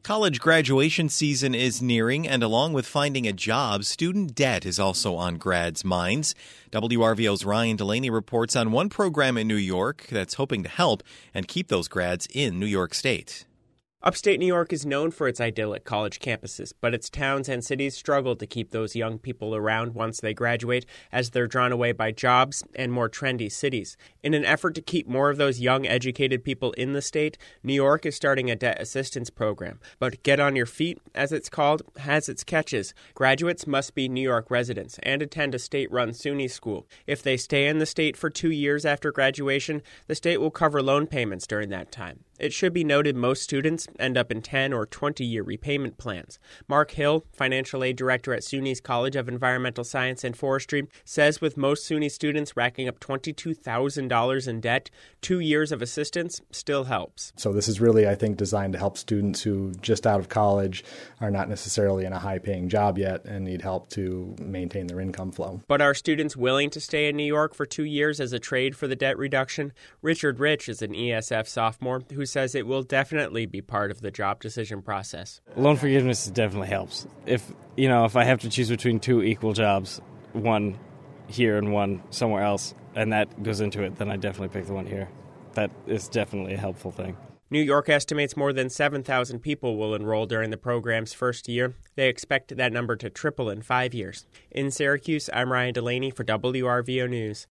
College graduation season is nearing, and along with finding a job, student debt is also on grads' minds. WRVO's Ryan Delaney reports on one program in New York that's hoping to help and keep those grads in New York State. Upstate New York is known for its idyllic college campuses, but its towns and cities struggle to keep those young people around once they graduate, as they're drawn away by jobs and more trendy cities. In an effort to keep more of those young, educated people in the state, New York is starting a debt assistance program. But Get On Your Feet, as it's called, has its catches. Graduates must be New York residents and attend a state-run SUNY school. If they stay in the state for 2 years after graduation, the state will cover loan payments during that time. It should be noted most students end up in 10 or 20-year repayment plans. Mark Hill, financial aid director at SUNY's College of Environmental Science and Forestry, says with most SUNY students racking up $22,000 in debt, 2 years of assistance still helps. So this is really, I think, designed to help students who just out of college are not necessarily in a high-paying job yet and need help to maintain their income flow. But are students willing to stay in New York for 2 years as a trade for the debt reduction? Richard Rich is an ESF sophomore who says it will definitely be part of the job decision process. Loan forgiveness definitely helps. If I have to choose between two equal jobs, one here and one somewhere else, and that goes into it, then I definitely pick the one here. That is definitely a helpful thing. New York estimates more than 7,000 people will enroll during the program's first year. They expect that number to triple in 5 years. In Syracuse, I'm Ryan Delaney for WRVO News.